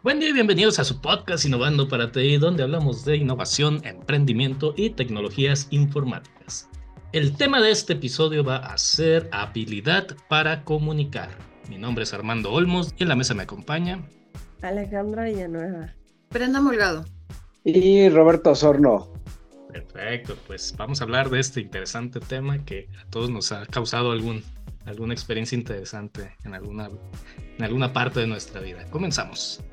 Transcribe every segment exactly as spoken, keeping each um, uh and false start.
Buen día y bienvenidos a su podcast Innovando para T I, donde hablamos de innovación, emprendimiento y tecnologías informáticas. El tema de este episodio va a ser habilidad para comunicar. Mi nombre es Armando Olmos y en la mesa me acompaña Alejandra Villanueva. Brenda Mulgado. Y Roberto Osorno. Perfecto, pues vamos a hablar de este interesante tema que a todos nos ha causado algún, alguna experiencia interesante en alguna, en alguna parte de nuestra vida. Comenzamos.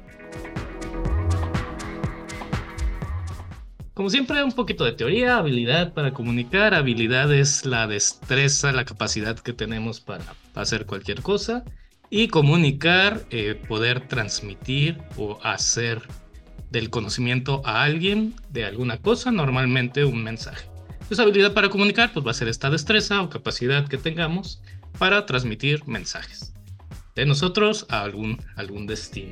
Como siempre, un poquito de teoría, habilidad para comunicar. Habilidad es la destreza, la capacidad que tenemos para hacer cualquier cosa. Y comunicar, eh, poder transmitir o hacer del conocimiento a alguien de alguna cosa, normalmente un mensaje. Entonces, habilidad para comunicar, pues va a ser esta destreza o capacidad que tengamos para transmitir mensajes de nosotros a algún, algún destino.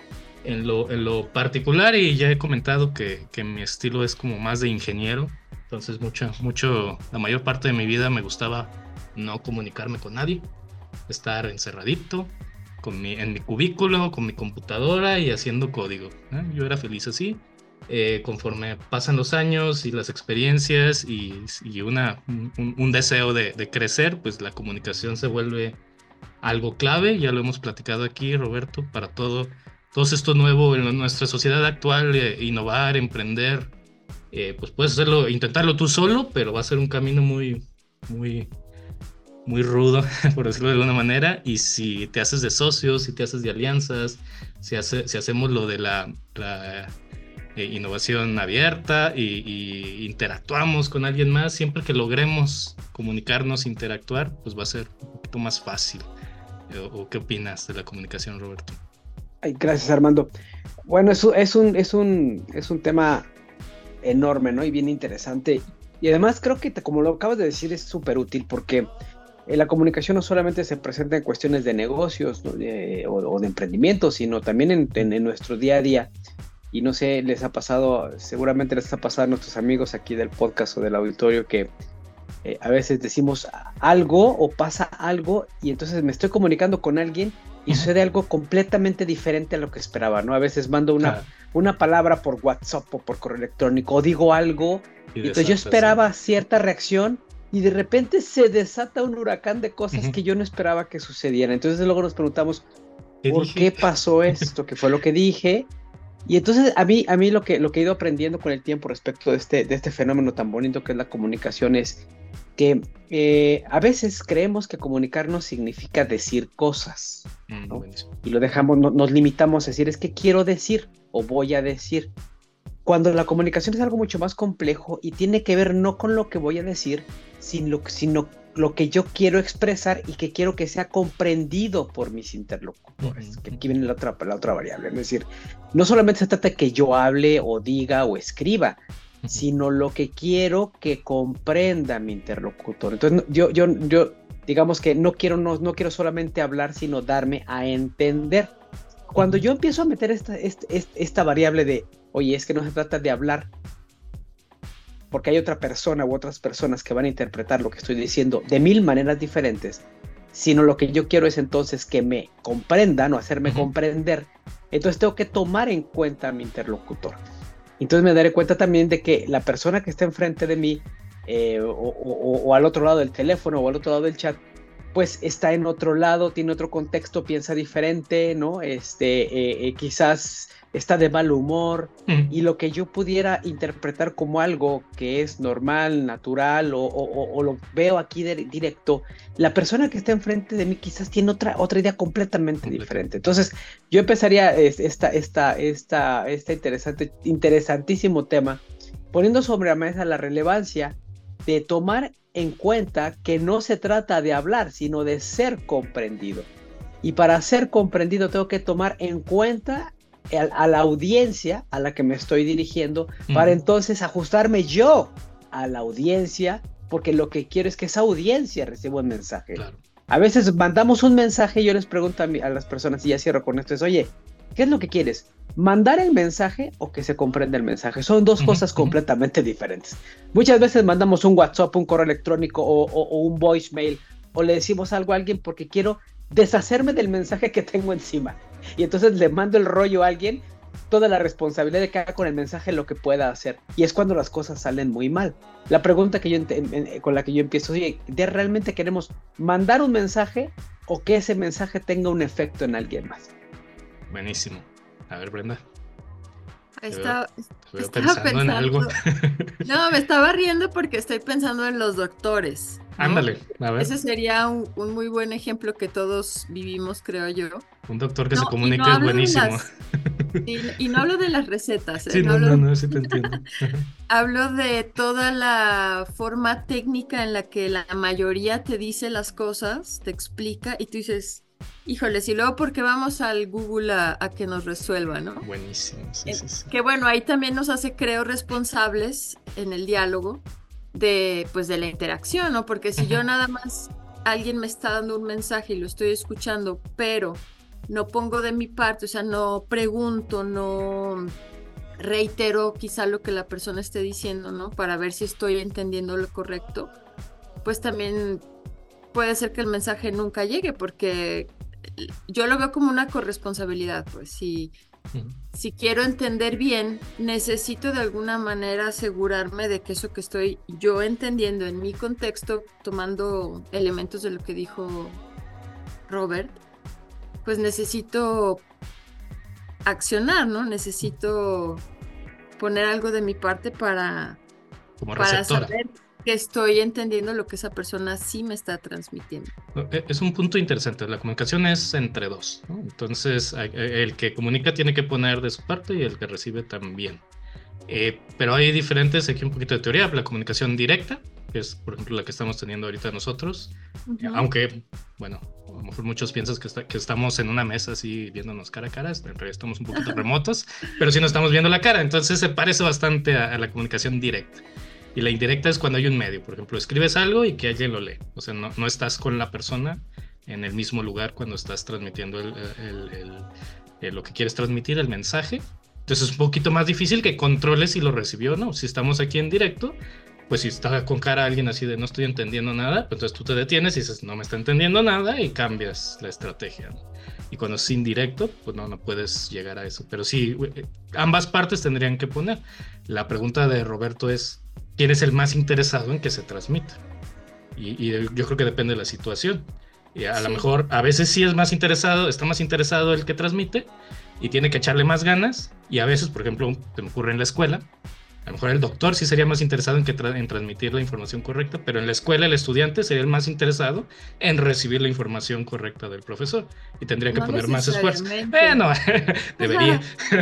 En lo, en lo particular, y ya he comentado que, que mi estilo es como más de ingeniero, entonces mucho, mucho, la mayor parte de mi vida me gustaba no comunicarme con nadie, estar encerradito con mi, en mi cubículo, con mi computadora y haciendo código, ¿eh? Yo era feliz así. Eh, conforme pasan los años y las experiencias y, y una, un, un deseo de, de crecer, pues la comunicación se vuelve algo clave. Ya lo hemos platicado aquí, Roberto, para todo todo esto nuevo en nuestra sociedad actual, eh, innovar, emprender, eh, pues puedes hacerlo, intentarlo tú solo, pero va a ser un camino muy, muy, muy rudo, por decirlo de alguna manera. Y si te haces de socios, si te haces de alianzas, si, hace, si hacemos lo de la, la eh, innovación abierta y, y interactuamos con alguien más, siempre que logremos comunicarnos, interactuar, pues va a ser un poquito más fácil. ¿O, o qué opinas de la comunicación, Roberto? Ay, gracias, Armando. Bueno, es, es, un, es, un, es un tema enorme, ¿no? Y bien interesante. Y además creo que, te, como lo acabas de decir, es súper útil porque eh, la comunicación no solamente se presenta en cuestiones de negocios, ¿no? de, o, o de emprendimiento, sino también en, en, en nuestro día a día. Y no sé, les ha pasado, seguramente les ha pasado a nuestros amigos aquí del podcast o del auditorio que eh, a veces decimos algo o pasa algo y entonces me estoy comunicando con alguien y sucede algo completamente diferente a lo que esperaba, ¿no? A veces mando una, ah. una palabra por WhatsApp o por correo electrónico o digo algo y, y entonces yo esperaba sí. cierta reacción y de repente se desata un huracán de cosas uh-huh. que yo no esperaba que sucedieran. Entonces luego nos preguntamos, ¿Qué ¿por dije? qué pasó esto? ¿Qué fue lo que dije? Y entonces a mí, a mí lo, que, lo que he ido aprendiendo con el tiempo respecto de este, de este fenómeno tan bonito que es la comunicación es que eh, a veces creemos que comunicarnos significa decir cosas, ¿no? Mm, y lo dejamos, no, nos limitamos a decir, es que quiero decir o voy a decir, cuando la comunicación es algo mucho más complejo y tiene que ver no con lo que voy a decir, sino, sino lo que yo quiero expresar y que quiero que sea comprendido por mis interlocutores, uh-huh. que aquí viene la otra, la otra variable, es decir, no solamente se trata de que yo hable o diga o escriba, sino lo que quiero que comprenda mi interlocutor. Entonces yo, yo, yo digamos que no quiero, no, no quiero solamente hablar, sino darme a entender. Cuando yo empiezo a meter esta, esta, esta variable de, oye, es que no se trata de hablar, porque hay otra persona u otras personas que van a interpretar lo que estoy diciendo de mil maneras diferentes, sino lo que yo quiero es entonces que me comprendan o hacerme uh-huh. comprender. Entonces tengo que tomar en cuenta a mi interlocutor. Entonces me daré cuenta también de que la persona que está enfrente de mí eh, o, o, o al otro lado del teléfono o al otro lado del chat, pues está en otro lado, tiene otro contexto, piensa diferente, ¿no? Este, eh, eh, quizás está de mal humor mm. y lo que yo pudiera interpretar como algo que es normal, natural o, o, o lo veo aquí de, directo, la persona que está enfrente de mí quizás tiene otra, otra idea completamente diferente. Entonces yo empezaría esta, esta, esta, esta interesante, interesantísimo tema poniendo sobre la mesa la relevancia de tomar en cuenta que no se trata de hablar, sino de ser comprendido. Y para ser comprendido tengo que tomar en cuenta a la audiencia a la que me estoy dirigiendo, uh-huh. para entonces ajustarme yo a la audiencia, porque lo que quiero es que esa audiencia reciba un mensaje. Claro. A veces mandamos un mensaje y yo les pregunto a, mi, a las personas, y ya cierro con esto, es, oye, ¿qué es lo que quieres? ¿Mandar el mensaje o que se comprenda el mensaje? Son dos uh-huh. cosas completamente diferentes. Muchas veces mandamos un WhatsApp, un correo electrónico o, o, o un voicemail, o le decimos algo a alguien porque quiero deshacerme del mensaje que tengo encima. y entonces le mando el rollo a alguien, toda la responsabilidad de que haga con el mensaje lo que pueda hacer. Y es cuando las cosas salen muy mal. La pregunta que yo ent- con la que yo empiezo, oye, ¿de realmente queremos mandar un mensaje o que ese mensaje tenga un efecto en alguien más? Buenísimo. A ver, Brenda. Estaba, Te veo estaba pensando en algo. No, me estaba riendo porque estoy pensando en los doctores, ¿no? Ándale, a ver. Ese sería un, un muy buen ejemplo que todos vivimos, creo yo. Un doctor que No, se y comunica no es hablo de buenísimo. las- y, y no hablo de las recetas, ¿eh? Sí, no, hablo, no, no, sí te entiendo. hablo de toda la forma técnica en la que la mayoría te dice las cosas, te explica y tú dices, híjoles, y luego porque vamos al Google a, a que nos resuelva, ¿no? Buenísimo, sí, Eh, sí, sí. Que bueno, ahí también nos hace, creo, responsables en el diálogo de, pues, de la interacción, ¿no? Porque si yo nada más, alguien me está dando un mensaje y lo estoy escuchando, pero no pongo de mi parte, o sea, no pregunto, no reitero quizá lo que la persona esté diciendo, ¿no? Para ver si estoy entendiendo lo correcto, pues también puede ser que el mensaje nunca llegue, porque yo lo veo como una corresponsabilidad, pues si, Ujú. si quiero entender bien, necesito de alguna manera asegurarme de que eso que estoy yo entendiendo en mi contexto, tomando elementos de lo que dijo Robert, pues necesito accionar, ¿no? Necesito poner algo de mi parte para, Como para receptora. saber que estoy entendiendo lo que esa persona sí me está transmitiendo. Es un punto interesante. La comunicación es entre dos, ¿no? Entonces, el que comunica tiene que poner de su parte y el que recibe también. Eh, pero hay diferentes, aquí un poquito de teoría. La comunicación directa, que es, por ejemplo, la que estamos teniendo ahorita nosotros. Uh-huh. Aunque, bueno, a lo mejor muchos piensan que, está, que estamos en una mesa así viéndonos cara a cara. En realidad estamos un poquito remotos, pero sí nos estamos viendo la cara. Entonces se parece bastante a, a la comunicación directa. Y la indirecta es cuando hay un medio. Por ejemplo, escribes algo y que alguien lo lee. O sea, no, no estás con la persona en el mismo lugar cuando estás transmitiendo el, el, el, el, lo que quieres transmitir, el mensaje. Entonces es un poquito más difícil que controles si lo recibió o no. Si estamos aquí en directo, pues si está con cara a alguien así de no estoy entendiendo nada, pues entonces tú te detienes y dices no me está entendiendo nada y cambias la estrategia, ¿no? Y cuando es indirecto, pues no, no puedes llegar a eso. Pero sí, ambas partes tendrían que poner. La pregunta de Roberto es, ¿quién es el más interesado en que se transmita? Y, y yo creo que depende de la situación. Y a sí. lo mejor a veces sí es más interesado, está más interesado el que transmite y tiene que echarle más ganas. Y a veces, por ejemplo, se me ocurre en la escuela, a lo mejor el doctor sí sería más interesado en, que tra- en transmitir la información correcta, pero en la escuela el estudiante sería el más interesado en recibir la información correcta del profesor y tendría que no poner más esfuerzo. Bueno, debería,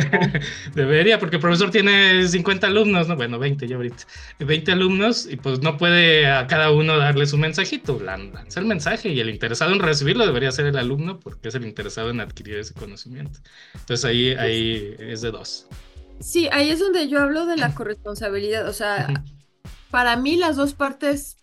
debería, porque el profesor tiene cincuenta alumnos, ¿no? Bueno, veinte ya ahorita, veinte alumnos y pues no puede a cada uno darles un mensajito, lanza el mensaje y el interesado en recibirlo debería ser el alumno porque es el interesado en adquirir ese conocimiento. Entonces ahí, ahí es de dos. Sí, ahí es donde yo hablo de la corresponsabilidad, o sea, uh-huh. para mí las dos partes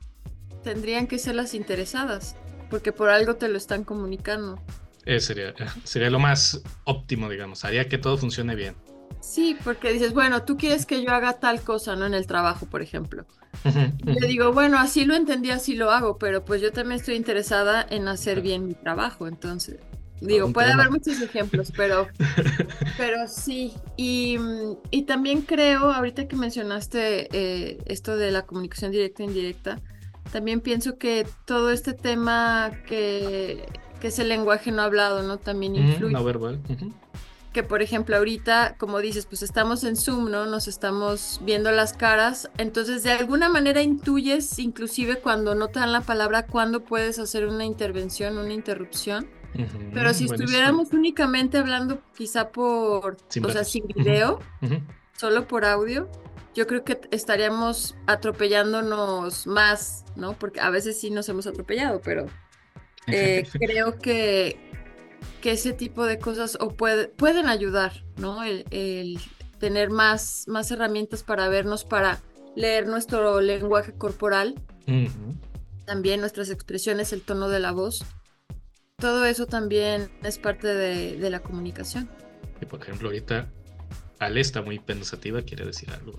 tendrían que ser las interesadas, porque por algo te lo están comunicando. Eh, sería, sería lo más óptimo, digamos, haría que todo funcione bien. Sí, porque dices, bueno, tú quieres que yo haga tal cosa, ¿no? En el trabajo, por ejemplo. Uh-huh, uh-huh. Le digo, bueno, así lo entendí, así lo hago, pero pues yo también estoy interesada en hacer bien mi trabajo, entonces... Digo, puede tema. haber muchos ejemplos, pero, pero sí. Y, y también creo, ahorita que mencionaste eh, esto de la comunicación directa e indirecta, también pienso que todo este tema que, que es el lenguaje no hablado, ¿no? También influye. No verbal. Uh-huh. Que, por ejemplo, ahorita, como dices, pues estamos en Zoom, ¿no? Nos estamos viendo las caras. Entonces, de alguna manera intuyes, inclusive cuando no te dan la palabra, cuándo puedes hacer una intervención, una interrupción. Uh-huh, pero si estuviéramos buenísimo. Únicamente hablando quizá por, sin o sea, sin video, uh-huh. solo por audio, yo creo que estaríamos atropellándonos más, ¿no? Porque a veces sí nos hemos atropellado, pero eh, creo que, que ese tipo de cosas o puede, pueden ayudar, ¿no? El, el tener más, más herramientas para vernos, para leer nuestro lenguaje corporal, uh-huh. también nuestras expresiones, el tono de la voz. Todo eso también es parte de, de la comunicación. Y por ejemplo, ahorita Ale está muy pensativa, quiere decir algo,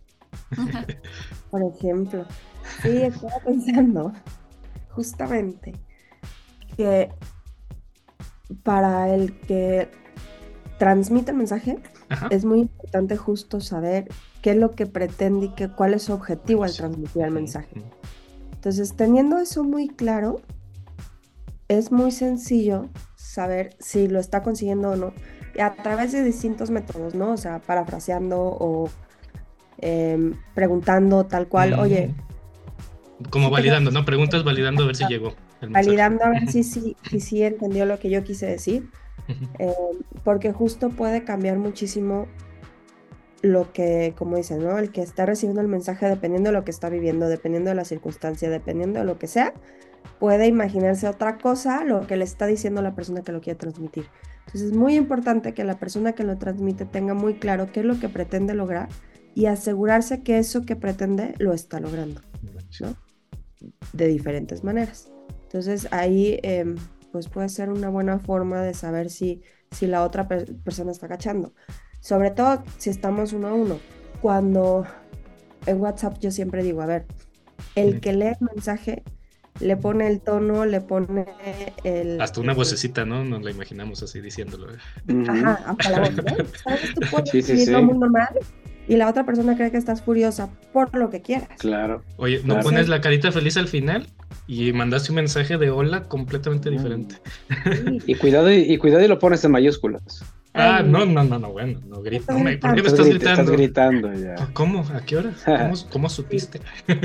a ver. Por ejemplo, sí, estaba pensando justamente que para el que transmite el mensaje, Ajá. es muy importante justo saber qué es lo que pretende y qué, cuál es su objetivo al Sí. transmitir el Ujú, mensaje. ujú. Entonces, teniendo eso muy claro, es muy sencillo saber si lo está consiguiendo o no, y a través de distintos métodos, ¿no? O sea, parafraseando o em, preguntando tal cual, oye, Mm. Como si te validando, quedas ¿no? Preguntas validando a ver si llegó el mensaje. validando a ver Ujú, si sí si, si entendió lo que yo quise decir, ujú. em, porque justo puede cambiar muchísimo lo que, como dicen, ¿no? El que está recibiendo el mensaje, dependiendo de lo que está viviendo, dependiendo de la circunstancia, dependiendo de lo que sea, puede imaginarse otra cosa a lo que le está diciendo la persona que lo quiere transmitir. Entonces es muy importante que la persona que lo transmite tenga muy claro qué es lo que pretende lograr y asegurarse que eso que pretende lo está logrando, ¿no? De diferentes maneras. Entonces ahí em, pues puede ser una buena forma de saber si, si la otra per- persona está cachando. Sobre todo si estamos uno a uno. Cuando en WhatsApp yo siempre digo, a ver, el que lee el mensaje le pone el tono, le pone el... Hasta una el- vocecita, ¿no? Nos la imaginamos así diciéndolo. Ujú. Ajá, hasta la voz, ¿no? Sabes, tú puedes Sí, sí, escribirlo sí, muy normal y la otra persona cree que estás furiosa por lo que quieras. claro. Oye, ¿no Claro. pones la carita feliz al final? Y mandaste un mensaje de hola completamente Mm. diferente. Sí. Y cuidado y, y cuidado y lo pones en mayúsculas. Ah, Ay, no, no, no, no, bueno, no grito. Estás No me- ¿por qué me Estás, estás grit- estás gritando? gritando ya. ¿Cómo? ¿A qué hora? ¿Cómo, cómo supiste?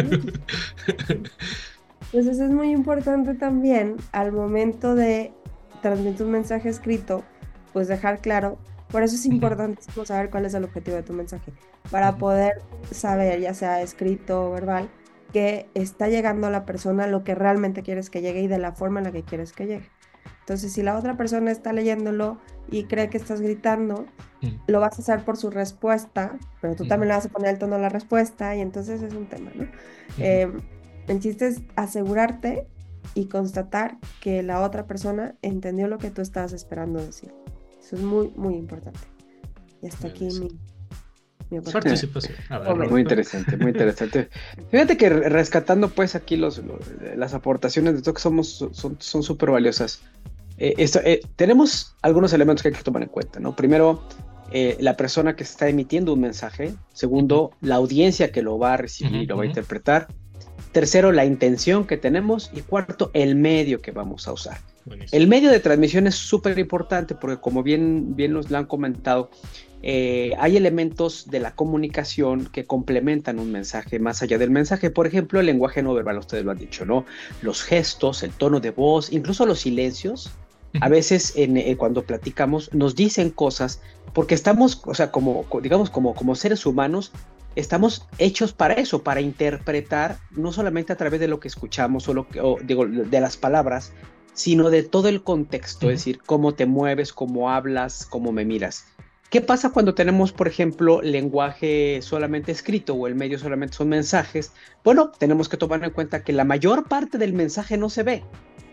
Entonces es muy importante también al momento de transmitir un mensaje escrito, pues dejar claro, por eso es Ujú. importantísimo saber cuál es el objetivo de tu mensaje, para Ujú. poder saber, ya sea escrito o verbal, que está llegando a la persona lo que realmente quieres que llegue y de la forma en la que quieres que llegue. Entonces, si la otra persona está leyéndolo y cree que estás gritando, Ujú. lo vas a hacer por su respuesta, pero tú Ujú. también le vas a poner el tono a la respuesta y entonces es un tema, ¿no? Ujú. Eh, el chiste es asegurarte y constatar que la otra persona entendió lo que tú estabas esperando decir. Eso es muy, muy importante. Y hasta Ya aquí ves. mi, mi aportación. Participación. A ver, Momento. Muy Rodolfo. interesante, muy interesante. Fíjate que re- rescatando pues aquí los, los- las aportaciones de todo que somos son son súper valiosas. Eh, esto, eh, tenemos algunos elementos que hay que tomar en cuenta, ¿no? Primero, eh, la persona que está emitiendo un mensaje. Segundo, la audiencia que lo va a recibir y lo va a Ujú. interpretar. Tercero, la intención que tenemos. Y cuarto, el medio que vamos a usar. Buenísimo. El medio de transmisión es súper importante porque como bien, bien nos lo han comentado, eh, hay elementos de la comunicación que complementan un mensaje más allá del mensaje. Por ejemplo, el lenguaje no verbal, ustedes lo han dicho, ¿no? Los gestos, el tono de voz, incluso los silencios. A veces en, eh, cuando platicamos nos dicen cosas porque estamos, o sea, como, digamos, como, como seres humanos, estamos hechos para eso, para interpretar no solamente a través de lo que escuchamos o, lo que, o digo, de las palabras, sino de todo el contexto, Ujú. es decir, cómo te mueves, cómo hablas, cómo me miras. ¿Qué pasa cuando tenemos, por ejemplo, lenguaje solamente escrito o el medio solamente son mensajes? Bueno, tenemos que tomar en cuenta que la mayor parte del mensaje no se ve,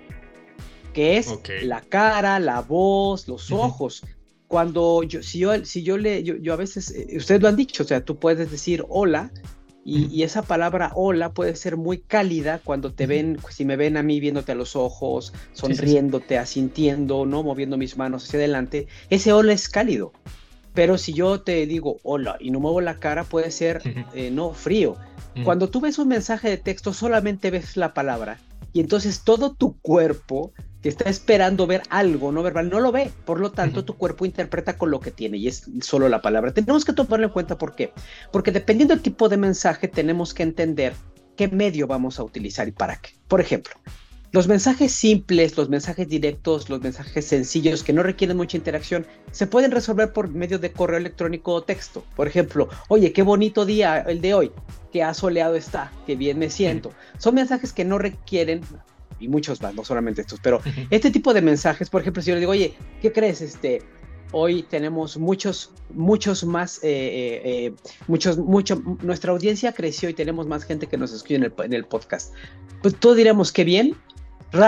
que es Ok. la cara, la voz, los Ujú. ojos. Cuando yo, si yo, si yo le, yo, yo a veces, eh, ustedes lo han dicho, o sea, tú puedes decir hola y, Ujú. y esa palabra hola puede ser muy cálida cuando te Ujú. ven, si me ven a mí viéndote a los ojos, Sí, sí, sí. sonriéndote, asintiendo, ¿no? Moviendo mis manos hacia adelante, ese hola es cálido. Pero si yo te digo hola y no muevo la cara, puede ser, Ujú. eh, no, frío. Ujú. Cuando tú ves un mensaje de texto, solamente ves la palabra y entonces todo tu cuerpo que está esperando ver algo no verbal no lo ve. Por lo tanto, Ujú. tu cuerpo interpreta con lo que tiene y es solo la palabra. Tenemos que tomarlo en cuenta. ¿Por qué? Porque dependiendo del tipo de mensaje, tenemos que entender qué medio vamos a utilizar y para qué. Por ejemplo, los mensajes simples, los mensajes directos, los mensajes sencillos que no requieren mucha interacción, se pueden resolver por medio de correo electrónico o texto. Por ejemplo, oye, qué bonito día el de hoy, qué asoleado está, qué bien me siento. Son mensajes que no requieren, y muchos más, no solamente estos, pero Ujú. este tipo de mensajes, por ejemplo, si yo le digo, oye, ¿qué crees? Este, hoy tenemos muchos, muchos más, eh, eh, eh, muchos, mucho, nuestra audiencia creció y tenemos más gente que nos escucha en el, en el podcast. Pues todos diríamos, qué bien. Ra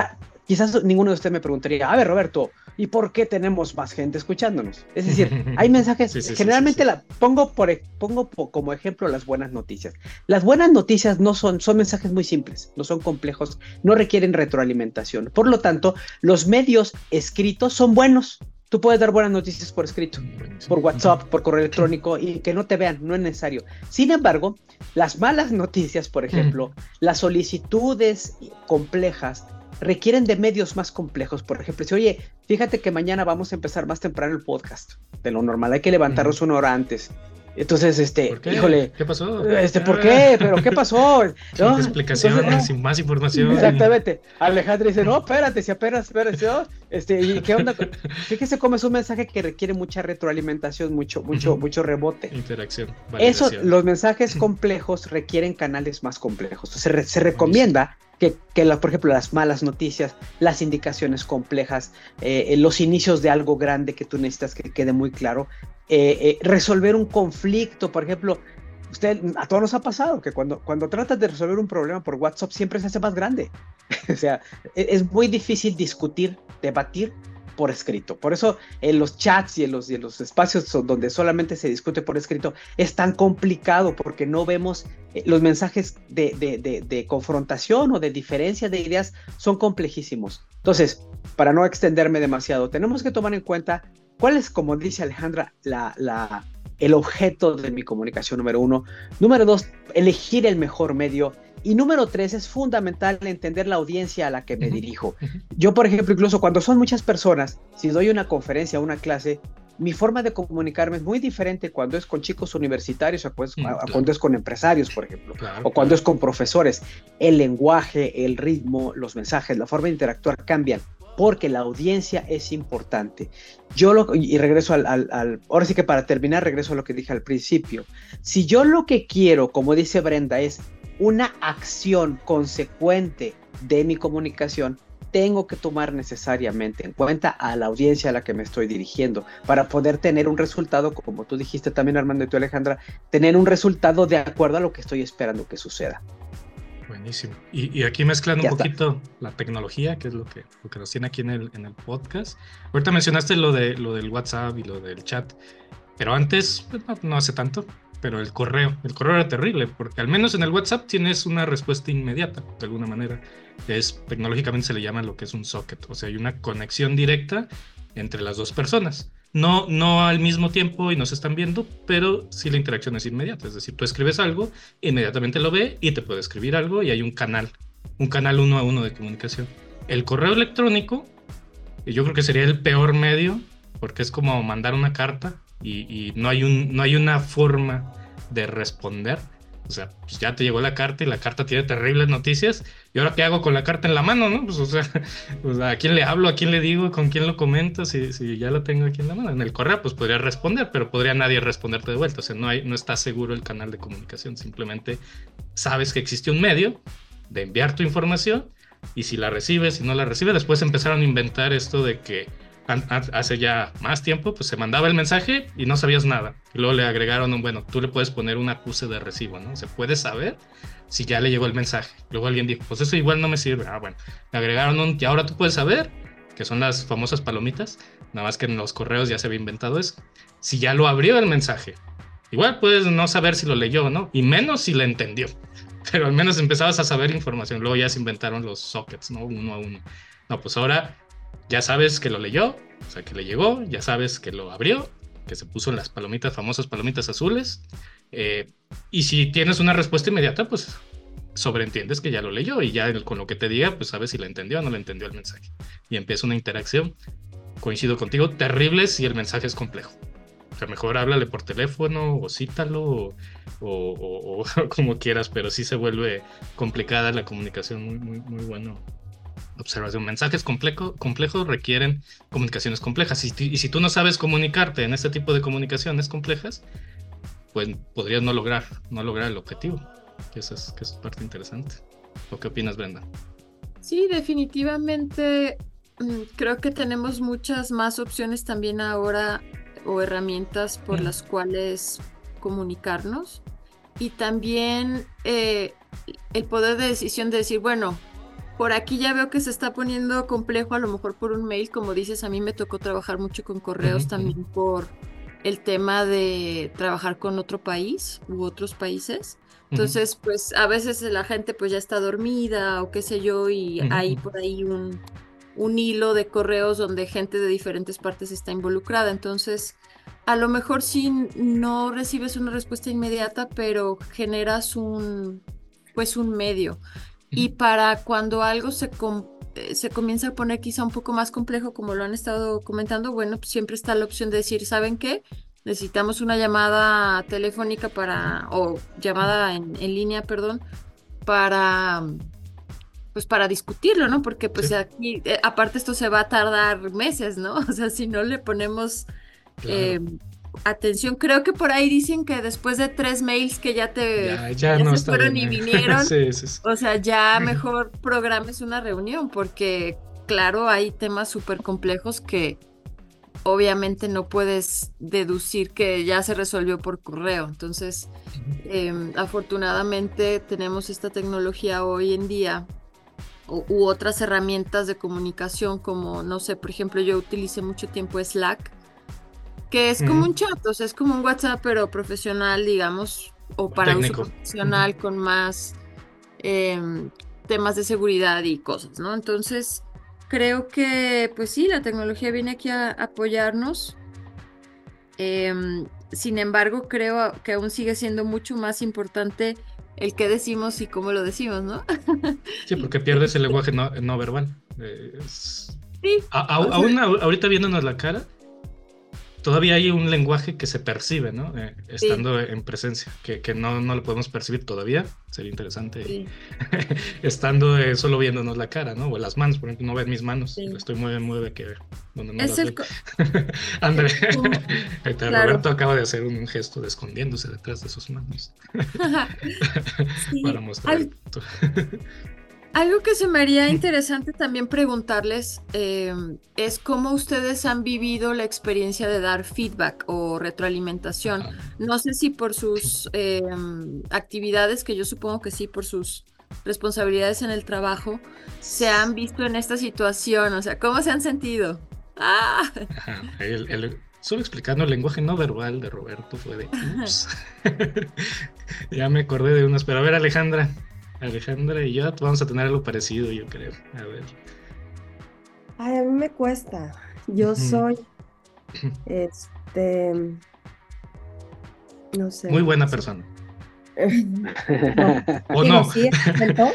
quizás ninguno de ustedes me preguntaría, a ver, Roberto, ¿y por qué tenemos más gente escuchándonos? Es decir, hay mensajes, Sí, sí, sí, generalmente sí, sí. La, pongo, por, pongo po- como ejemplo las buenas noticias. Las buenas noticias no son, son mensajes muy simples, no son complejos, no requieren retroalimentación. Por lo tanto, los medios escritos son buenos. Tú puedes dar buenas noticias por escrito, Buenísimo. por WhatsApp, por correo electrónico, y que no te vean, no es necesario. Sin embargo, las malas noticias, por ejemplo, las solicitudes complejas, requieren de medios más complejos. Por ejemplo, si, oye, fíjate que mañana vamos a empezar más temprano el podcast, de lo normal, hay que levantarnos una hora antes. Entonces, este, ¿Por qué? híjole, ¿Qué pasó? este, ¿por qué? ¿Pero qué pasó? Sin ¿No? explicaciones, Entonces, sin más información. exactamente. Alejandra dice, no, espérate, si apenas, espérate, ¿no? Este, ¿y qué onda? Fíjese cómo es un mensaje que requiere mucha retroalimentación, mucho, mucho, Ujú. mucho rebote. Interacción, Eso, validación. los mensajes complejos requieren canales más complejos. Se, re- se recomienda que, que la, por ejemplo, las malas noticias, las indicaciones complejas, eh, los inicios de algo grande que tú necesitas que quede muy claro, eh, eh, resolver un conflicto, por ejemplo, usted, a todos nos ha pasado que cuando, cuando tratas de resolver un problema por WhatsApp siempre se hace más grande. O sea, es, es muy difícil discutir, debatir por escrito. Por eso en los chats y en los, y en los espacios donde solamente se discute por escrito es tan complicado porque no vemos eh, los mensajes de, de, de, de confrontación o de diferencia de ideas son complejísimos. Entonces, para no extenderme demasiado, tenemos que tomar en cuenta cuál es, como dice Alejandra, la, la, el objeto de mi comunicación número uno. Número dos, elegir el mejor medio. Y número tres, es fundamental entender la audiencia a la que me Ujú. dirijo. Ujú. Yo, por ejemplo, incluso cuando son muchas personas, si doy una conferencia o una clase, mi forma de comunicarme es muy diferente cuando es con chicos universitarios o pues, Mm, a- a claro. cuando es con empresarios, por ejemplo, Claro, o cuando claro. es con profesores. El lenguaje, el ritmo, los mensajes, la forma de interactuar cambian porque la audiencia es importante. Yo lo, y regreso al, al, al, ahora sí que para terminar, regreso a lo que dije al principio. Si yo lo que quiero, como dice Brenda, es una acción consecuente de mi comunicación, tengo que tomar necesariamente en cuenta a la audiencia a la que me estoy dirigiendo para poder tener un resultado, como tú dijiste también, Armando, y tú, Alejandra, tener un resultado de acuerdo a lo que estoy esperando que suceda. Buenísimo. Y, y aquí mezclando Ya un está. poquito la tecnología, que es lo que, lo que nos tiene aquí en el, en el podcast. Ahorita mencionaste lo, de, lo del WhatsApp y lo del chat, pero antes, pues, no, no hace tanto, pero el correo, el correo era terrible, porque al menos en el WhatsApp tienes una respuesta inmediata, de alguna manera. Es, tecnológicamente se le llama lo que es un socket, o sea, hay una conexión directa entre las dos personas. No, no al mismo tiempo y no se están viendo, pero sí la interacción es inmediata. Es decir, tú escribes algo, inmediatamente lo ve y te puede escribir algo y hay un canal, un canal uno a uno de comunicación. El correo electrónico, yo creo que sería el peor medio, porque es como mandar una carta y, y no, hay un, no hay una forma de responder. O sea, pues ya te llegó la carta y la carta tiene terribles noticias. ¿Y ahora qué hago con la carta en la mano, no? Pues, o sea, pues, ¿a quién le hablo? ¿A quién le digo? ¿Con quién lo comento? Si, si ya lo tengo aquí en la mano. En el correo, pues podría responder, pero podría nadie responderte de vuelta. O sea, no, hay, no está seguro el canal de comunicación. Simplemente sabes que existe un medio de enviar tu información y si la recibes, si no la recibes, después empezaron a inventar esto de que hace ya más tiempo, pues se mandaba el mensaje y no sabías nada. Y luego le agregaron un, bueno, tú le puedes poner un acuse de recibo, ¿no? Se puede saber si ya le llegó el mensaje. Luego alguien dijo, pues eso igual no me sirve. Ah, bueno, le agregaron un, y ahora tú puedes saber, que son las famosas palomitas, nada más que en los correos ya se había inventado eso. Si ya lo abrió el mensaje, igual puedes no saber si lo leyó, ¿no? Y menos si lo entendió. Pero al menos empezabas a saber información. Luego ya se inventaron los sockets, ¿no? Uno a uno. No, pues ahora ya sabes que lo leyó, o sea, que le llegó, ya sabes que lo abrió, que se puso en las palomitas, famosas palomitas azules, eh, y si tienes una respuesta inmediata, pues sobreentiendes que ya lo leyó y ya con lo que te diga, pues sabes si la entendió o no le entendió el mensaje. Y empieza una interacción, coincido contigo, terrible si el mensaje es complejo. O sea, mejor háblale por teléfono o cítalo o, o, o, o como quieras, pero sí se vuelve complicada la comunicación, muy, muy, muy bueno. Observación, mensajes complejo, complejos requieren comunicaciones complejas y, y si tú no sabes comunicarte en este tipo de comunicaciones complejas, pues podrías no lograr, no lograr el objetivo, que eso es, que es parte interesante. ¿O qué opinas, Brenda? Sí, definitivamente mm, creo que tenemos muchas más opciones también ahora o herramientas por mm. las cuales comunicarnos y también eh, el poder de decisión de decir, bueno, Por aquí ya veo que se está poniendo complejo, a lo mejor por un mail, como dices, a mí me tocó trabajar mucho con correos Ujú, también ujú, por el tema de trabajar con otro país u otros países. ujú, Entonces, pues a veces la gente pues ya está dormida o qué sé yo, y ujú, hay ujú. por ahí un, un hilo de correos donde gente de diferentes partes está involucrada. Entonces, a lo mejor sí no recibes una respuesta inmediata, pero generas un, pues un medio. Y para cuando algo se, com- eh, se comienza a poner quizá un poco más complejo, como lo han estado comentando, bueno, pues siempre está la opción de decir, ¿saben qué? Necesitamos una llamada telefónica para, o llamada en, en línea, perdón, para, pues para discutirlo, ¿no? Porque pues Sí, aquí, eh, aparte esto se va a tardar meses, ¿no? O sea, si no le ponemos claro. eh, atención, creo que por ahí dicen que después de tres mails que ya te, Ya, ya ya no se está fueron bien, y ¿eh? vinieron, Sí, sí, sí. o sea, ya mejor programes una reunión, porque claro, hay temas súper complejos que obviamente no puedes deducir que ya se resolvió por correo. Entonces, Ujú. em, afortunadamente tenemos esta tecnología hoy en día u, u otras herramientas de comunicación como, no sé, por ejemplo, yo utilicé mucho tiempo Slack, que es como Ujú. un chat, o sea, es como un WhatsApp, pero profesional, digamos, o para uso Técnico. Ujú. profesional con más em, temas de seguridad y cosas, ¿no? Entonces, creo que, pues sí, la tecnología viene aquí a apoyarnos. Em, sin embargo, creo que aún sigue siendo mucho más importante el qué decimos y cómo lo decimos, ¿no? Sí, porque pierdes el lenguaje no, no verbal. Eh, es- Sí, a- a- o sea, aún a- ahorita viéndonos la cara, todavía hay un lenguaje que se percibe, ¿no? Eh, sí, estando en presencia, que, que no, no lo podemos percibir todavía. Sería interesante. Y sí, estando eh, solo viéndonos la cara, ¿no? O las manos, por ejemplo, no ven mis manos. sí. Estoy muy, muy de que donde no Es las el, ven. co- André, como- ahorita claro. Roberto acaba de hacer un gesto de escondiéndose detrás de sus manos para Sí, mostrar el al- punto. algo que se me haría interesante también preguntarles eh, es cómo ustedes han vivido la experiencia de dar feedback o retroalimentación. Ajá. No sé si por sus eh, actividades, que yo supongo que sí, por sus responsabilidades en el trabajo, se han visto en esta situación, o sea, ¿cómo se han sentido? Ah, Ajá. El, el- solo explicando el lenguaje no verbal de Roberto fue de ups. Ya me acordé de unos, pero a ver, Alejandra. Alejandra y yo vamos a tener algo parecido, yo creo. A ver. Ay, a mí me cuesta. Yo Ujú. soy, este, no Muy sé. buena Sí. persona. No, ¿O digo, no? sí, es momento,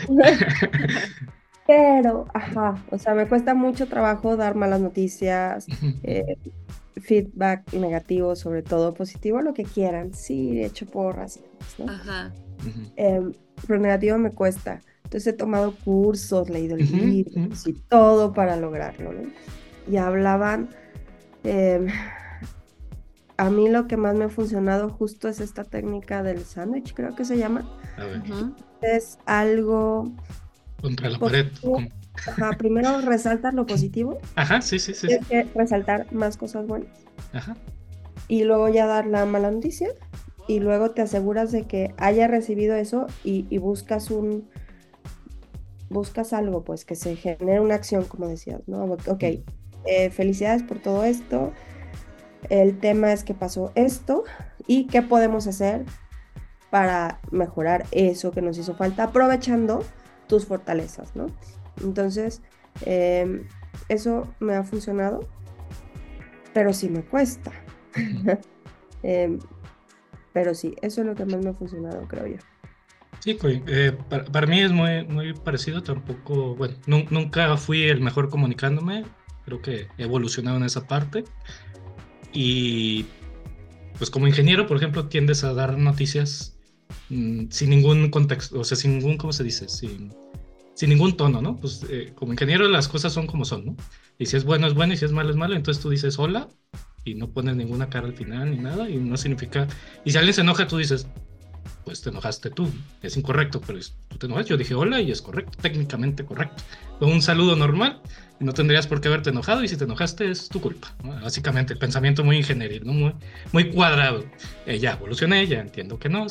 pero, ajá, o sea, me cuesta mucho trabajo dar malas noticias, eh, feedback negativo, sobre todo positivo, lo que quieran, sí, he hecho porras, y demás, ¿no? ajá, Ujú. Em, pero negativo me cuesta. Entonces he tomado cursos, leído Ujú, ujú. libros y todo para lograrlo, ¿no? Y hablaban, em, a mí lo que más me ha funcionado justo es esta técnica del sándwich, creo que se llama. A ver, ujú, Es algo contra la pared. positivo. ¿Cómo? Ajá, primero resaltas lo positivo, Ajá, sí, sí, sí, sí. tienes que resaltar más cosas buenas Ajá. y luego ya dar la mala noticia y luego te aseguras de que haya recibido eso y, y buscas un, buscas algo, pues que se genere una acción, como decías, ¿no? Ok, Ujú. eh, felicidades por todo esto, el tema es que pasó esto y qué podemos hacer para mejorar eso que nos hizo falta, aprovechando tus fortalezas, ¿no? Entonces, eh, eso me ha funcionado, pero sí me cuesta. Ujú. Eh, pero sí, eso es lo que más me ha funcionado, creo yo. Sí, co- eh, para, para mí es muy, muy parecido. Tampoco, bueno, nun- nunca fui el mejor comunicándome. Creo que he evolucionado en esa parte. Y pues como ingeniero, por ejemplo, tiendes a dar noticias mm, sin ningún contexto, o sea, sin ningún, ¿cómo se dice? Sin, sin ningún tono, ¿no? Pues eh, como ingeniero las cosas son como son, ¿no? Y si es bueno es bueno y si es malo es malo, entonces tú dices hola y no pones ninguna cara al final ni nada y no significa... Y si alguien se enoja, tú dices, pues te enojaste tú, es incorrecto, pero es- tú te enojas, yo dije hola y es correcto, técnicamente correcto. Fue un saludo normal y no tendrías por qué haberte enojado y si te enojaste es tu culpa, ¿no? Básicamente el pensamiento muy ingenieril, ¿no? Muy, muy cuadrado. Eh, ya evolucioné, ya entiendo que no, si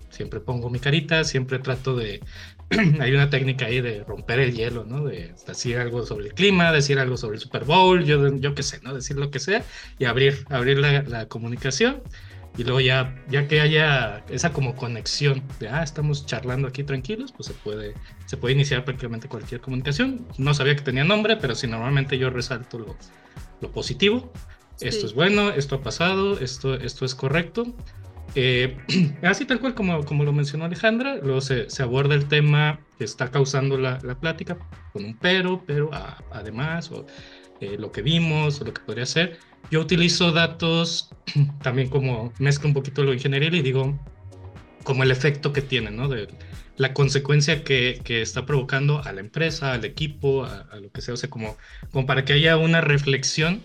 siempre pongo mi carita, siempre trato de... Hay una técnica ahí de romper el hielo, ¿no? De decir algo sobre el clima, decir algo sobre el Super Bowl, yo, yo qué sé, ¿no? Decir lo que sea y abrir, abrir la, la comunicación. Y luego ya, ya que haya esa como conexión de, ah, estamos charlando aquí tranquilos, pues se puede, se puede iniciar prácticamente cualquier comunicación. No sabía que tenía nombre, pero sí, normalmente yo resalto lo, lo positivo. Sí. Esto es bueno, esto ha pasado, esto, esto es correcto. Eh, así tal cual como, como lo mencionó Alejandra, luego se, se aborda el tema que está causando la, la plática con un pero, pero a, además, o eh, lo que vimos, o lo que podría ser. Yo utilizo datos también como mezclo un poquito lo ingenieril y digo como el efecto que tiene, ¿no? De la consecuencia que, que está provocando a la empresa, al equipo, a, a lo que sea, o sea, como, como para que haya una reflexión